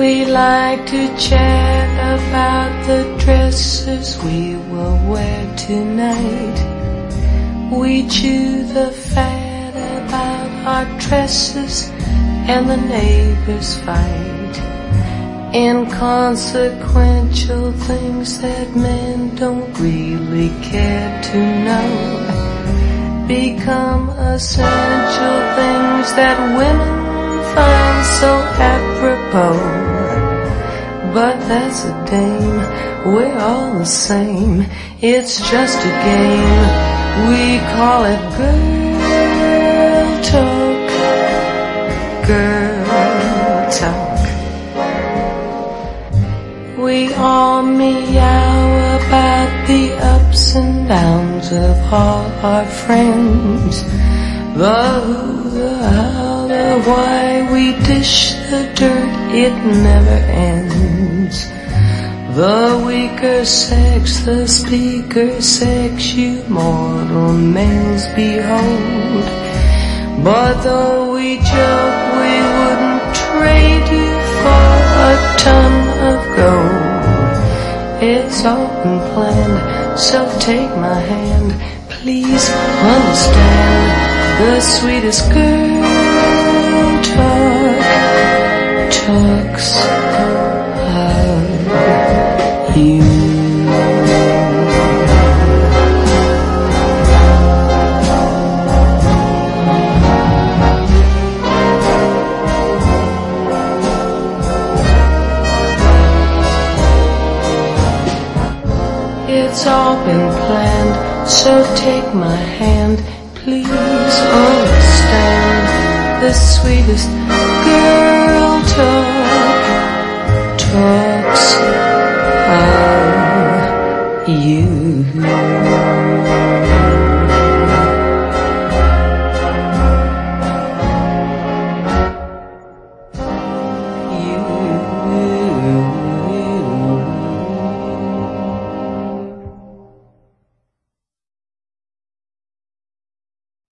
We like to chat about the dresses we will wear tonight. We chew the fat about our dresses and the neighbors fight. Inconsequential things that men don't really care to know become essential things that women find so apropos. But that's a dame, we're all the same. It's just a game, we call it girl talk. Girl talk. We all meow about the ups and downs of all our friends. The who, the how, the why, we dish the dirt, it never ends. The weaker sex, the speaker sex, you mortal males behold. But though we joke, we wouldn't trade you for a ton of gold. It's all been planned, so take my hand, please understand. The sweetest girl talks of you. It's all been planned, so take my hand, please understand. The sweetest girl talks of you.